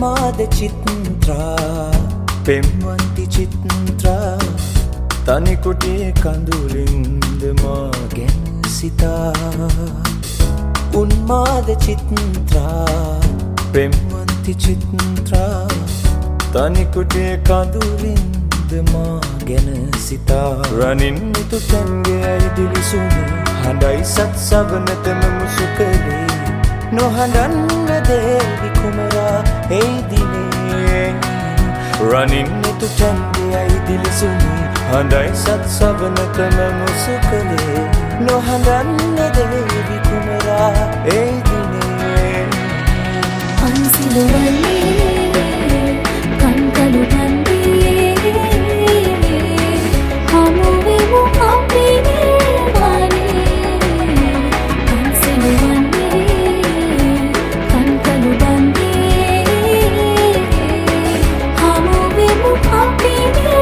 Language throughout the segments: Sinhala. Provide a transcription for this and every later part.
උන්මාද චිත්‍රා පෙම්වන්ති චිත්‍රා තනිකුටියේ කඳුලින්ද මා ගැන සිතා උන්මාද චිත්‍රා පෙම්වන්ති චිත්‍රා තනිකුටියේ කඳුලින්ද මා ගැන සිතා රනින් මිතුතන්ගේ ඇයිදිලි සුනේ හඬයි සත් සවනතම මුසුකලේ නොහඬන්න දේවි කුමරා ඒ දිනේ රනින් මිතුතන්ගේ ඇයිදිලි සුනේ හඬයි සත් සවනතම මුසුකලේ නොහඬන්න දේවි කුමරා ඒ දිනේ අන්සිලවන්නේ කන්කලු බන්දියේ හමුවෙමු අපි නිර්වාණේ අන්සිලවන්නේ කන්කලු බන්දියේ හමුවෙමු අපි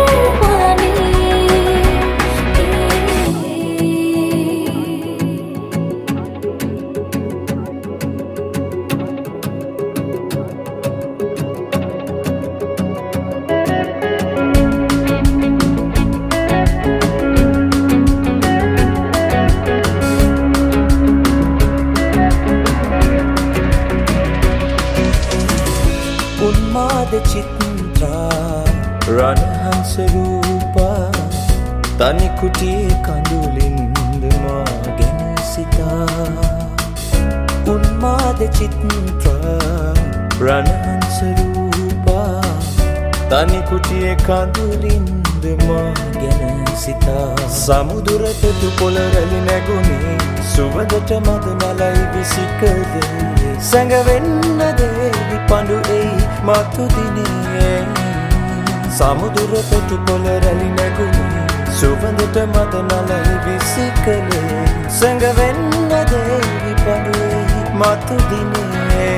උන්මාද චිත්‍රා රණහංස රූපා තනිකුටියේ කඳුලින්ද මා ගැන සිතා උන්මාද චිත්‍රා රණහංස රූපා තනිකුටියේ කඳුලින්ද මා ගැන සිතා සමුදුර පෙතු පොළ රැලි නැගුණේ සුවඳට මද මලයි විසිකලේ සැඟවෙන්න දේවි පඳු එයි මතු දිනේ සමුදුර පෙතු පොළ රැලි නැගුණේ සුවඳට මද මලයි විසිකලේ සැඟවෙන්න දේවි පඳු එයි මතු දිනේ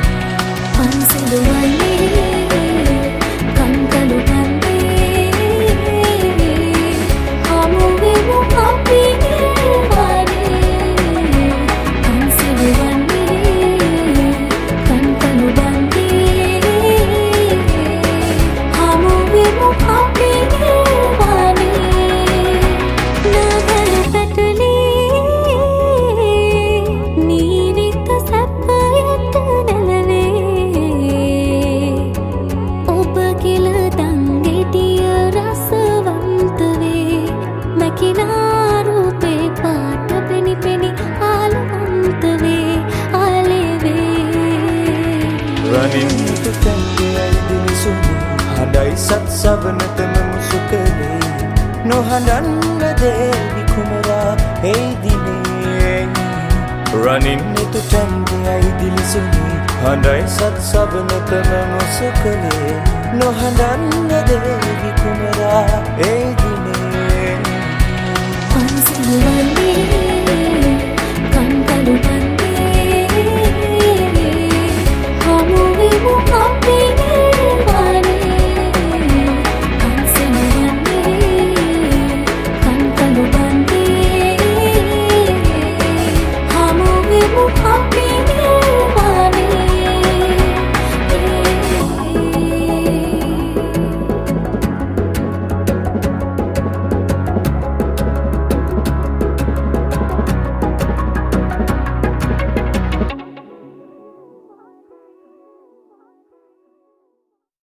අන්සිලවන්නේ කන්කලු බන්දියේ හමුවෙමු අපි නිර්වාණේ අන්සිලවන්නේ කන්කලු බන්දියේ හමුවෙමු අපි නිර්වාණේ නගර පැටලී නීරිත සැපයට නැලවේ ඔබ කිල දංගෙඩිය රසවන්ත වේ මැකිනා රූපේ පාට පෙනි පෙනි ආලවන්ත වේ ආලෙවේ රනින් මිතුතන්ගේ ඇයිදිලි සුනේ හඬයි සත් සවනතම මුසුකලේ නොහඬන්න දේවි කුමරා ඒ දිනේ රනින් මිතුතන්ගේ ඇයිදිලි සුනේ හඬයි සත් සවනතම මුසුකලේ නොහඬන්න දේවි කුමරා ඒ දිනේ අන්සිලවන්නේ